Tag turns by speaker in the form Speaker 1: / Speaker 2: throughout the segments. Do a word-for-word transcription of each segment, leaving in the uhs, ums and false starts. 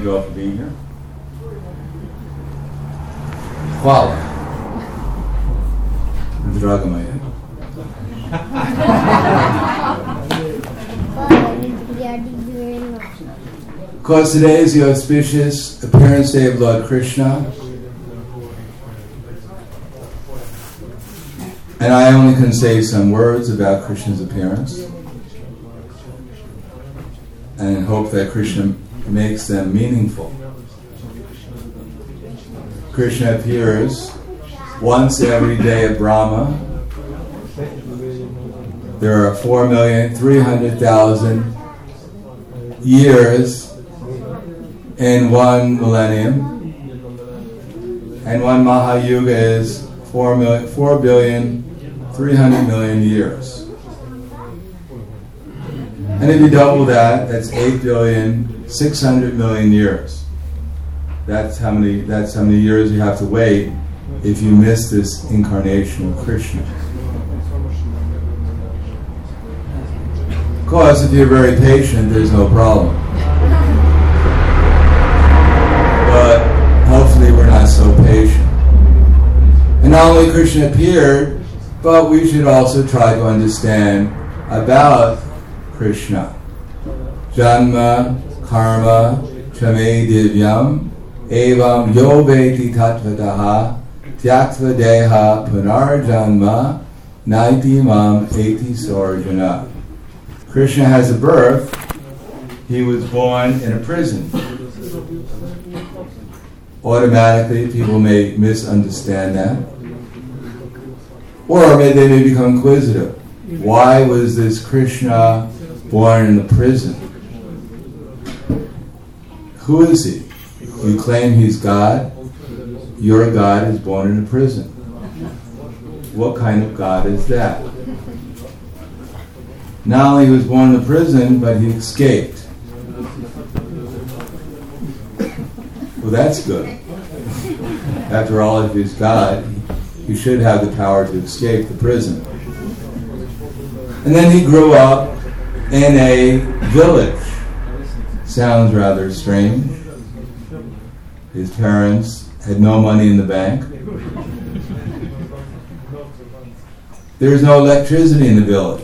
Speaker 1: you all for being here. Hvala. Draga moja. Because today is the auspicious appearance day of Lord Krishna, and I only can say some words about Krishna's appearance and hope that Krishna makes them meaningful. Krishna appears once every day at Brahma. There are four million three hundred thousand years in one millennium, and one Mahayuga is four million, four billion, three hundred million years. And if you double that, that's eight billion, six hundred million years. That's how many. That's how many years you have to wait if you miss this incarnation of Krishna. Of course, if you're very patient, there's no problem. But hopefully we're not so patient. And not only Krishna appeared, but we should also try to understand about Krishna. Janma, karma, chame divyam, evam yo veti tatvataha, tyaktva deha punarjanma, naiti mam eti sorjana. Krishna has a birth. He was born in a prison. Automatically, people may misunderstand that. Or may, they may become inquisitive. Why was this Krishna born in the prison? Who is he? You claim he's God. Your God is born in a prison. What kind of God is that? Not only he was born in a prison, but he escaped. Well, that's good. After all, if he's God, he should have the power to escape the prison. And then he grew up in a village. Sounds rather strange. His parents had no money in the bank. There's no electricity in the village.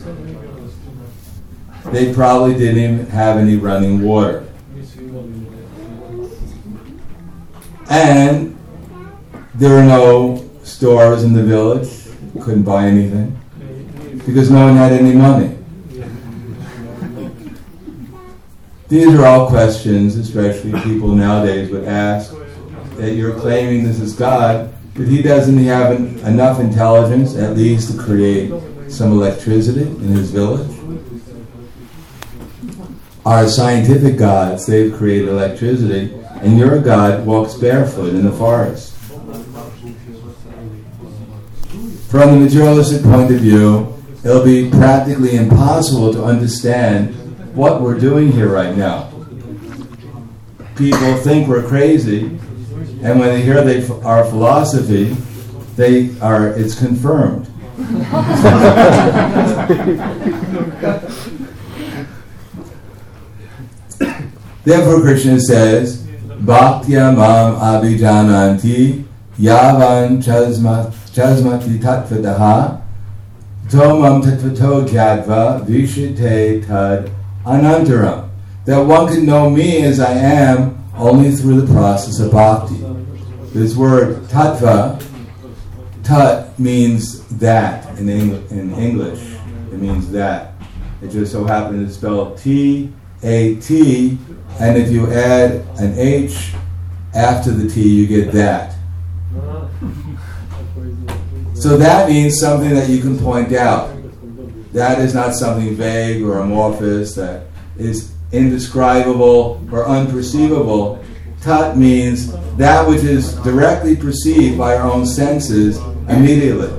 Speaker 1: They probably didn't even have any running water. And there were no stores in the village. Couldn't buy anything because no one had any money. These are all questions, especially people nowadays would ask, that you're claiming this is God, but he doesn't have en- enough intelligence at least to create some electricity in his village. Our scientific gods, they've created electricity, and your God walks barefoot in the forest. From the materialistic point of view, it'll be practically impossible to understand what we're doing here right now. People think we're crazy, and when they hear they, our philosophy, they are it's confirmed. Therefore, Krishna says, Bhaktya mam abhijananti yavan chasmati tatvataha tomam tatvato gyatva vishite tad anantaram. That one can know me as I am only through the process of bhakti. This word tattva, tat means that in, Eng- in English. It means that. It just so happens to spell T A T, and if you add an H after the T, you get that. So that means something that you can point out. That is not something vague or amorphous that is indescribable or unperceivable. Tat means that which is directly perceived by our own senses immediately.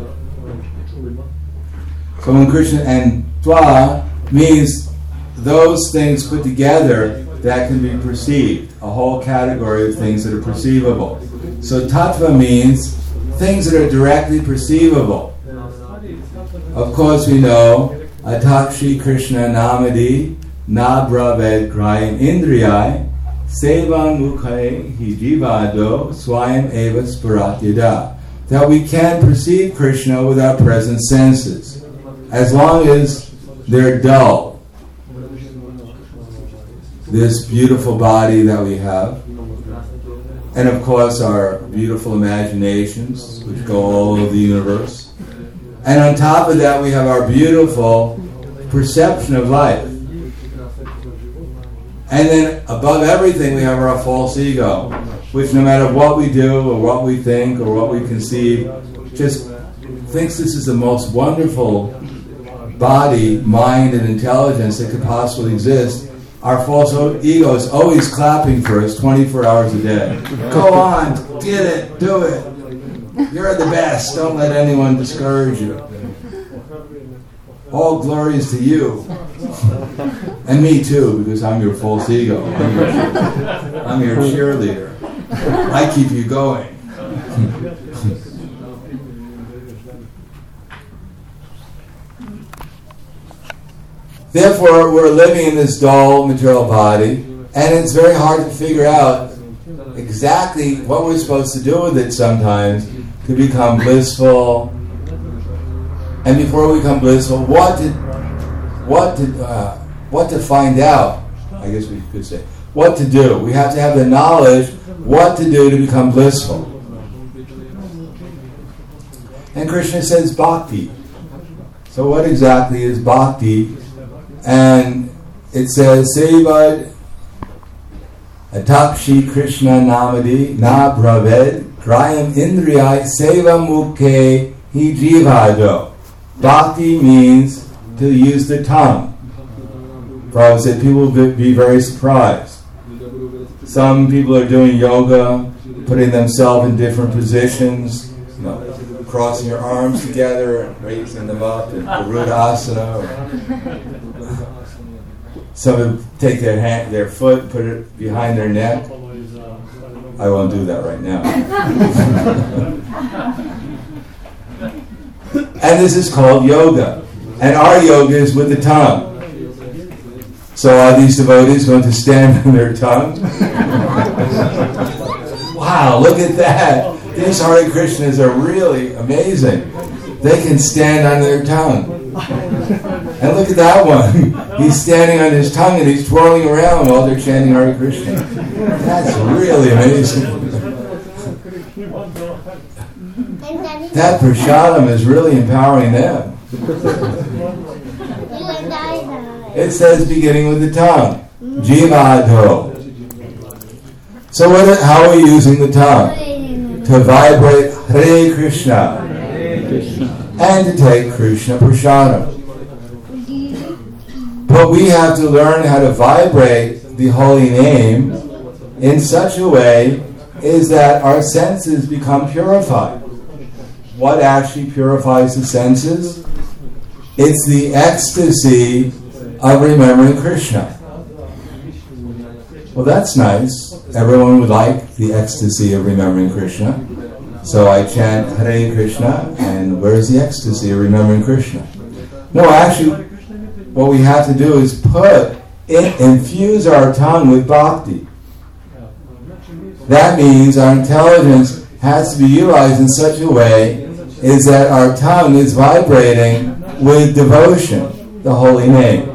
Speaker 1: So when Krishna, and Tva means those things put together that can be perceived, a whole category of things that are perceivable. So Tattva means things that are directly perceivable. Of course we know, Atakshi Krishna Namadi, Na Braved Krayan Indriyai, Sevan mukhe hi jivado swayam eva sparatyada. That we can perceive Krishna with our present senses, as long as they're dull. This beautiful body that we have, and of course our beautiful imaginations, which go all over the universe. And on top of that, we have our beautiful perception of life. And then above everything, we have our false ego, which no matter what we do or what we think or what we conceive, just thinks this is the most wonderful body, mind, and intelligence that could possibly exist. Our false ego is always clapping for us twenty-four hours a day. Go on, get it, do it. You're the best. Don't let anyone discourage you. All glory is to you. And me too, because I'm your false ego. I'm your, I'm your cheerleader. I keep you going. Therefore, we're living in this dull material body, and it's very hard to figure out exactly what we're supposed to do with it sometimes to become blissful. And before we become blissful, what to, what to, uh, what to find out, I guess we could say, what to do. We have to have the knowledge what to do to become blissful. And Krishna says bhakti. So what exactly is bhakti? And it says, Sevad Atakshi Krishna Namadi Na Braved Grayam Indriyai Seva Mukhe Hi Jivado. Bhakti means to use the tongue. Prabhupada said people will be very surprised. Some people are doing yoga, putting themselves in different positions, you know, crossing your arms together and raising them up in Garuda Asana. Or some will take their hand, their foot, put it behind their neck. I won't do that right now. And this is called yoga. And our yoga is with the tongue. So are these devotees going to stand on their tongue? Wow, look at that. These Hare Krishnas are really amazing. They can stand on their tongue. And look at that one. He's standing on his tongue and he's twirling around while they're chanting Hare Krishna. That's really amazing. That prasadam is really empowering them. It says beginning with the tongue. Jivado. So what are, how are we using the tongue? To vibrate Hare Krishna. And to take Krishna prasadam. But we have to learn how to vibrate the holy name in such a way is that our senses become purified. What actually purifies the senses? It's the ecstasy of remembering Krishna. Well, that's nice. Everyone would like the ecstasy of remembering Krishna. So I chant Hare Krishna, and where's the ecstasy of remembering Krishna? No, actually, what we have to do is put, in, infuse our tongue with bhakti. That means our intelligence has to be utilized in such a way is that our tongue is vibrating with devotion, the holy name.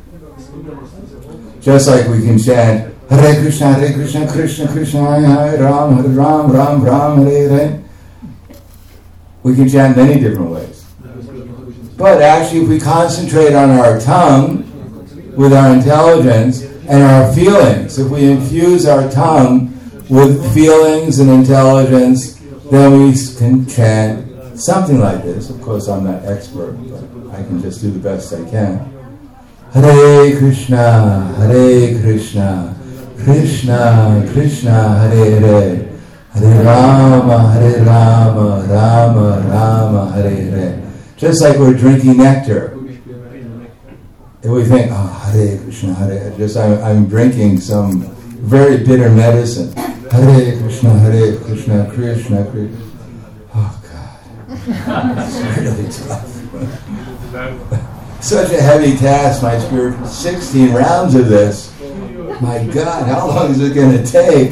Speaker 1: Just like we can chant Hare Krishna, Hare Krishna, Krishna Krishna, Hare Ram, Hare Ram, Ram Ram, Hare Hare. We can chant many different ways. But actually, if we concentrate on our tongue with our intelligence and our feelings, if we infuse our tongue with feelings and intelligence, then we can chant something like this. Of course, I'm not expert, but I can just do the best I can. Hare Krishna, Hare Krishna, Krishna Krishna, Hare Hare, Hare Rama, Hare Rama, Rama Rama, Hare Hare. Just like we're drinking nectar. And we think, oh, Hare Krishna, Hare Hare. Just I'm, I'm drinking some very bitter medicine. Hare Krishna, Hare Krishna, Krishna Krishna. Oh, God. It's really tough. Such a heavy task, my spirit. sixteen rounds of this. My God, how long is it going to take?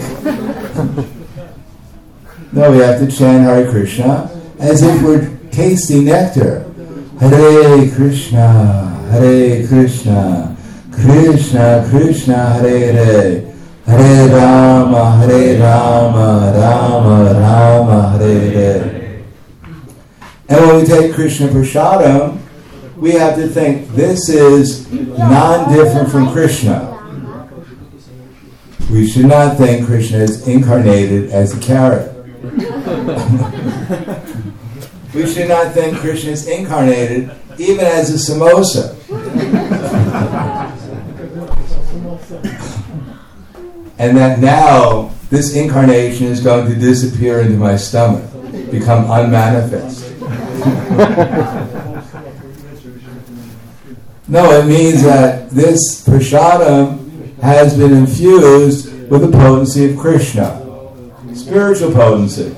Speaker 1: No, we have to chant Hare Krishna as if we're tasting nectar. Hare Krishna, Hare Krishna, Krishna Krishna, Hare Hare, Hare Rama, Hare Rama, Rama Rama, Hare Hare. And when we take Krishna Prasadam, we have to think this is non-different from Krishna. We should not think Krishna is incarnated as a carrot. We should not think Krishna is incarnated even as a samosa. And that now this incarnation is going to disappear into my stomach, become unmanifest. No, it means that this prasadam has been infused with the potency of Krishna, spiritual potency.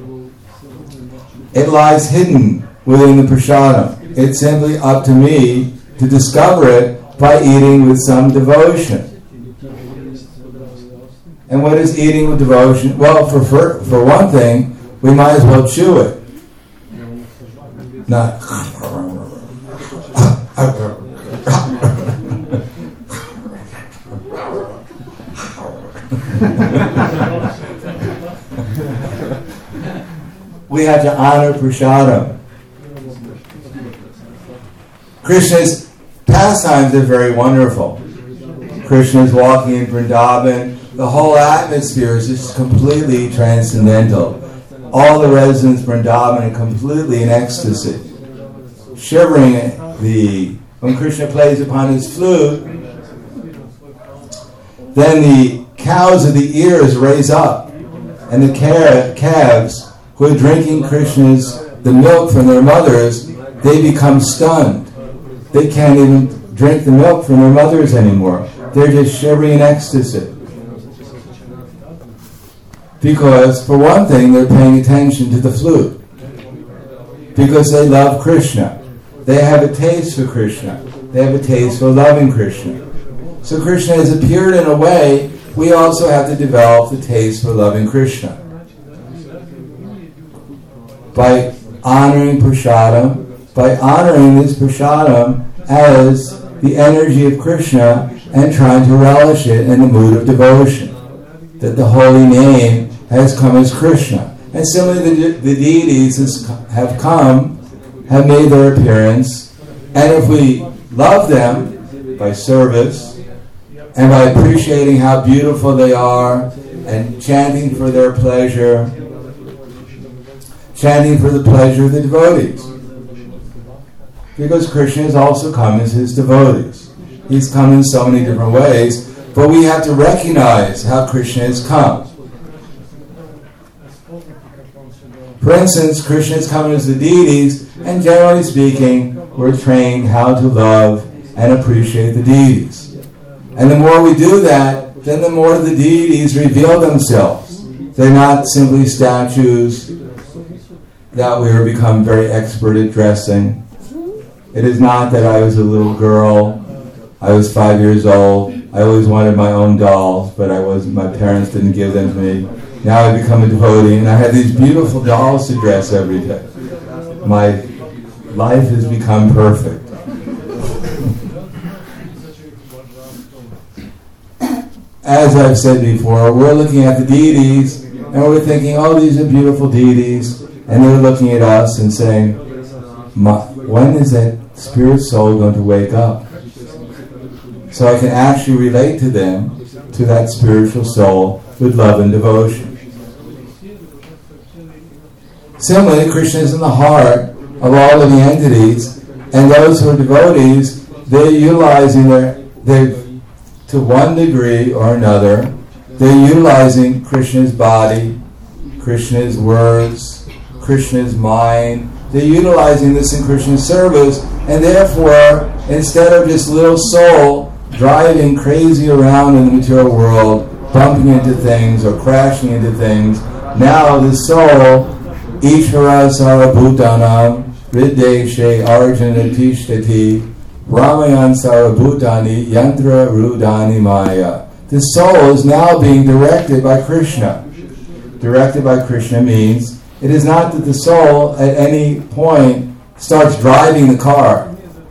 Speaker 1: It lies hidden within the prasadam. It's simply up to me to discover it by eating with some devotion. And what is eating with devotion? Well, for, for, for one thing, we might as well chew it. Not... We have to honor prasadam. Krishna's pastimes are very wonderful. Krishna is walking in Vrindavan. The whole atmosphere is just completely transcendental. All the residents of Vrindavan are completely in ecstasy. Shivering the when Krishna plays upon his flute, then the cows of the ears raise up, and the calves who are drinking Krishna's the milk from their mothers, they become stunned. They can't even drink the milk from their mothers anymore. They're just shivering in ecstasy. Because, for one thing, they're paying attention to the flute. Because they love Krishna. They have a taste for Krishna. They have a taste for loving Krishna. So Krishna has appeared in a way, we also have to develop the taste for loving Krishna. By honoring prasadam, by honoring this prasadam as the energy of Krishna and trying to relish it in the mood of devotion. That the holy name has come as Krishna. And similarly, the, the deities has, have come, have made their appearance, and if we love them by service, and by appreciating how beautiful they are, and chanting for their pleasure, chanting for the pleasure of the devotees. Because Krishna has also come as his devotees. He's come in so many different ways, but we have to recognize how Krishna has come. For instance, Krishna has come as the deities, and generally speaking, we're trained how to love and appreciate the deities. And the more we do that, then the more the deities reveal themselves. They're not simply statues that we have become very expert at dressing. It is not that I was a little girl, I was five years old, I always wanted my own dolls, but I wasn't. My parents didn't give them to me. Now I become a devotee, and I have these beautiful dolls to dress every day. My life has become perfect. As I've said before, we're looking at the deities, and we're thinking, oh, these are beautiful deities, and they're looking at us and saying, when is that spirit soul going to wake up? So I can actually relate to them, to that spiritual soul, with love and devotion. Similarly, Krishna is in the heart of all of the entities, and those who are devotees, they're utilizing their, their to one degree or another, they're utilizing Krishna's body, Krishna's words, Krishna's mind. They're utilizing this in Krishna's service, and therefore, instead of just little soul driving crazy around in the material world, bumping into things or crashing into things, now the soul, Ishvara Sarabhutanam, Viddeshe Arjuna Tishtati, Ramayan Sarabhutani Yantra Rudani Maya. the soul is now being directed by Krishna. Directed by Krishna means it is not that the soul at any point starts driving the car,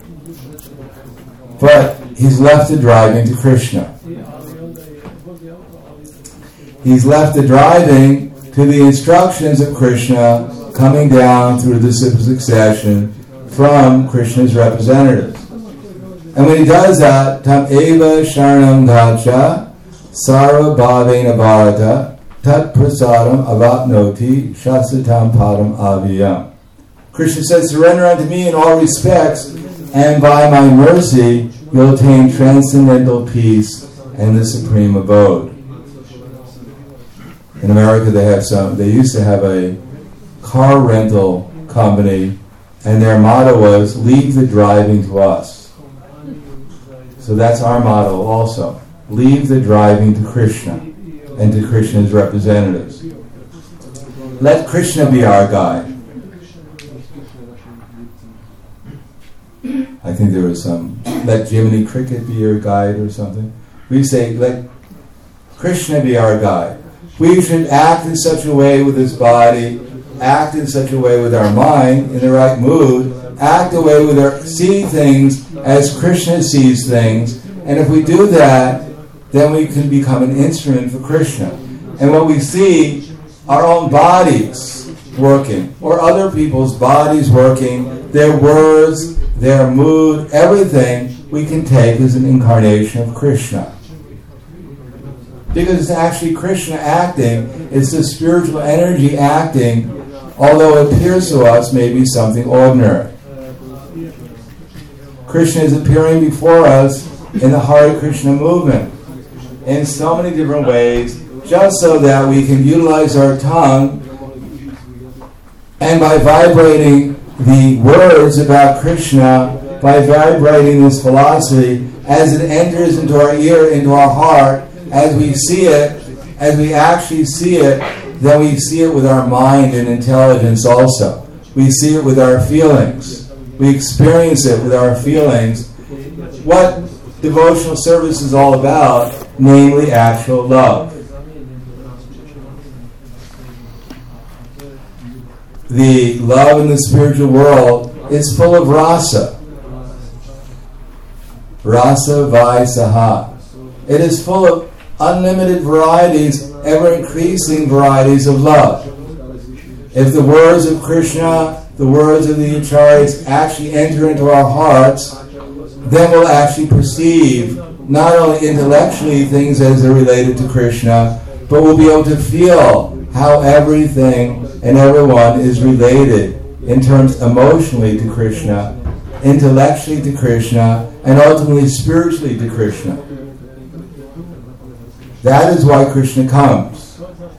Speaker 1: but he's left the driving to Krishna. He's left the driving to the instructions of Krishna coming down through the succession from Krishna's representatives. And when he does that, tam eva sharanam gacha sarva bhavena bharata tat prasadam avapnoti shasatam padam aviyam. Krishna says, surrender unto me in all respects, and by my mercy you'll attain transcendental peace and the supreme abode. In America, they have some. They used to have a car rental company, and their motto was, leave the driving to us. So that's our motto also. Leave the driving to Krishna and to Krishna's representatives. Let Krishna be our guide. I think there was some, let Jiminy Cricket be your guide or something. We say, let Krishna be our guide. We should act in such a way with this body, act in such a way with our mind, in the right mood, act a way with our, see things as Krishna sees things, and if we do that, then we can become an instrument for Krishna. And when we see our own bodies working, or other people's bodies working, their words, their mood, everything we can take as an incarnation of Krishna. Because it's actually Krishna acting, it's the spiritual energy acting, although it appears to us maybe something ordinary. Krishna is appearing before us in the Hare Krishna movement in so many different ways, just so that we can utilize our tongue, and by vibrating the words about Krishna, by vibrating this philosophy, as it enters into our ear, into our heart, as we see it, as we actually see it, then we see it with our mind and intelligence also. We see it with our feelings. We experience it with our feelings. What devotional service is all about, namely actual love. The love in the spiritual world is full of rasa. Rasa Vaisaha. It is full of unlimited varieties, ever-increasing varieties of love. If the words of Krishna, the words of the Acharyas actually enter into our hearts, then we'll actually perceive not only intellectually things as they're related to Krishna, but we'll be able to feel how everything and everyone is related in terms emotionally to Krishna, intellectually to Krishna, and ultimately spiritually to Krishna. That is why Krishna comes.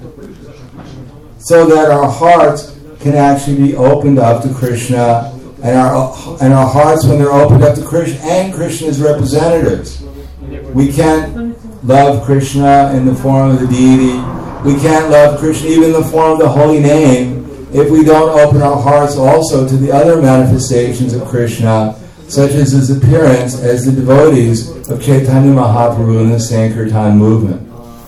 Speaker 1: So that our hearts can actually be opened up to Krishna, and our and our hearts, when they're opened up to Krishna and Krishna's representatives. We can't love Krishna in the form of the deity. We can't love Krishna even in the form of the holy name if we don't open our hearts also to the other manifestations of Krishna, such as his appearance as the devotees of Chaitanya Mahaprabhu in the Sankirtan movement.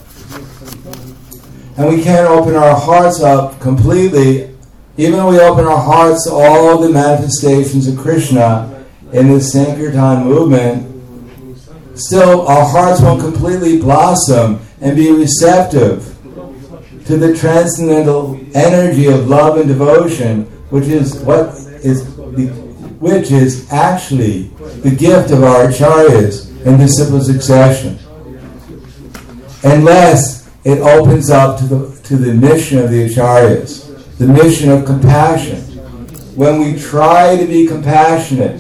Speaker 1: And we can't open our hearts up completely, even though we open our hearts to all the manifestations of Krishna in the Sankirtan movement, still our hearts won't completely blossom and be receptive to the transcendental energy of love and devotion, which is what is the, which is actually the gift of our acharyas in disciple succession. Unless it opens up to the to the mission of the acharyas, the mission of compassion. When we try to be compassionate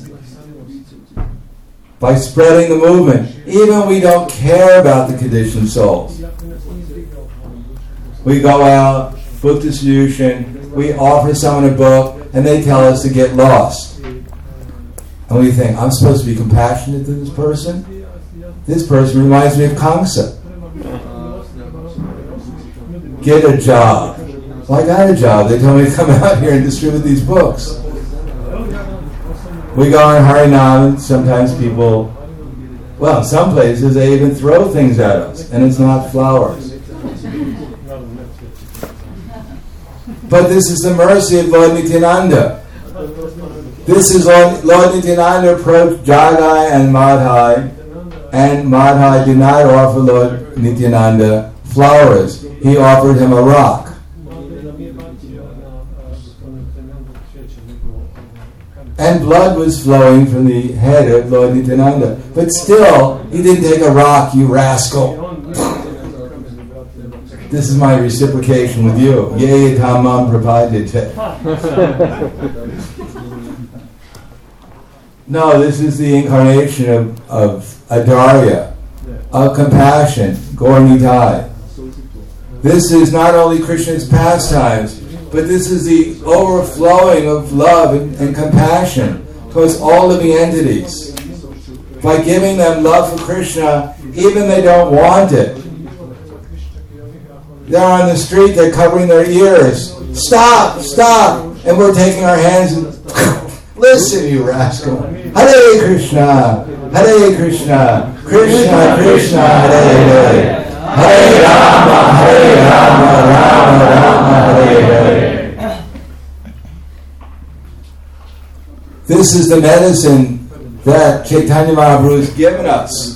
Speaker 1: by spreading the movement, even when we don't care about the conditioned souls. We go out, book distribution, we offer someone a book, and they tell us to get lost. And we think, I'm supposed to be compassionate to this person? This person reminds me of Kamsa. Get a job. Well, I got a job. They told me to come out here and distribute these books. We go on Harinam, and sometimes people, Well, in some places they even throw things at us, and it's not flowers. But this is the mercy of Lord Nityananda. This is Lord, Lord Nityananda approached Jagai and Madhai, and Madhai did not offer Lord Nityananda flowers. He offered him a rock. And blood was flowing from the head of Lord Nityananda. But still, he didn't take a rock, you rascal. This is my reciprocation with you. Ye tamam prapadite. No, this is the incarnation of, of Adarya, of compassion, Gaur Nitai. This is not only Krishna's pastimes, but this is the overflowing of love and, and compassion towards all living entities. By giving them love for Krishna, even they don't want it. They're on the street, they're covering their ears. Stop, stop! And we're taking our hands and listen, you rascal. Hare Krishna, Hare Krishna, Krishna Krishna, Hare Hare. Hare Rama, Hare Rama, Rama Rama, Hare Hare. This is the medicine that Chaitanya Mahaprabhu has given us.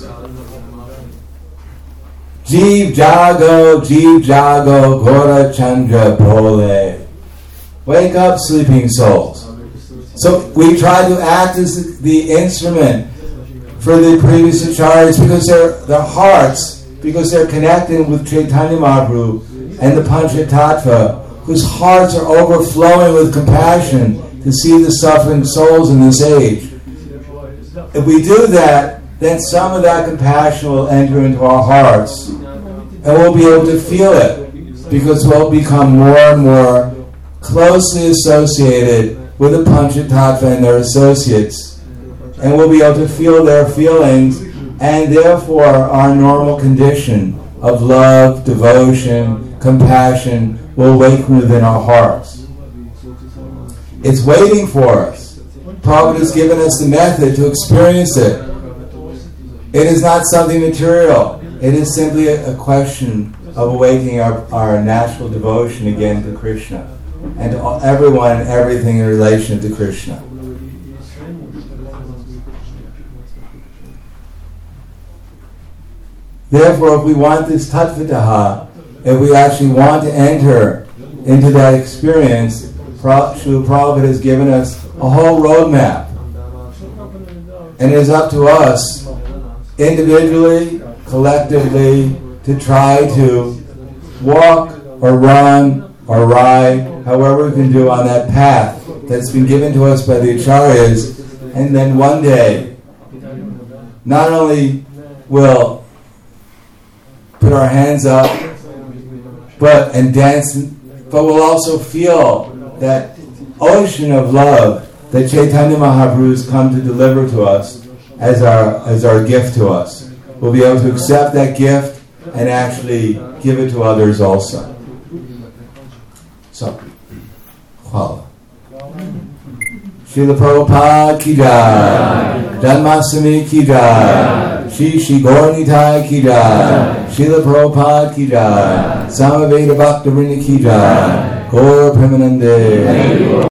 Speaker 1: Jeev Jago, Jeev Jago, Gora Chandra Bole. Wake up, sleeping souls. So we try to act as the instrument for the previous acharyas because their their hearts, because they're connected with Chaitanya Mahaprabhu and the Panchatattva, whose hearts are overflowing with compassion to see the suffering souls in this age. If we do that, then some of that compassion will enter into our hearts, and we'll be able to feel it, because we'll become more and more closely associated with the Panchatattva and their associates, and we'll be able to feel their feelings, and therefore our normal condition of love, devotion, compassion will awaken within our hearts. It's waiting for us. Prabhupada has given us the method to experience it. It is not something material. It is simply a, a question of awakening our, our natural devotion again to Krishna and to all, everyone and everything in relation to Krishna. Therefore, if we want this tattvataha, if we actually want to enter into that experience, Srila Prabhupada has given us a whole roadmap. And it is up to us, individually, collectively, to try to walk or run or ride, however we can do on that path that's been given to us by the acharyas. And then one day, not only will put our hands up but and dance, but we'll also feel that ocean of love that Chaitanya Mahaprabhu has come to deliver to us as our as our gift to us. We'll be able to accept that gift and actually give it to others also. So, hvala. Srila Prabhupada ki jai, Janmashtami ki jai, Shri Shri Gaur Nitai ki jai, Srila Prabhupada ki jai, Samaveda Bhakta Vrinda ki jai, Gaur Premanande.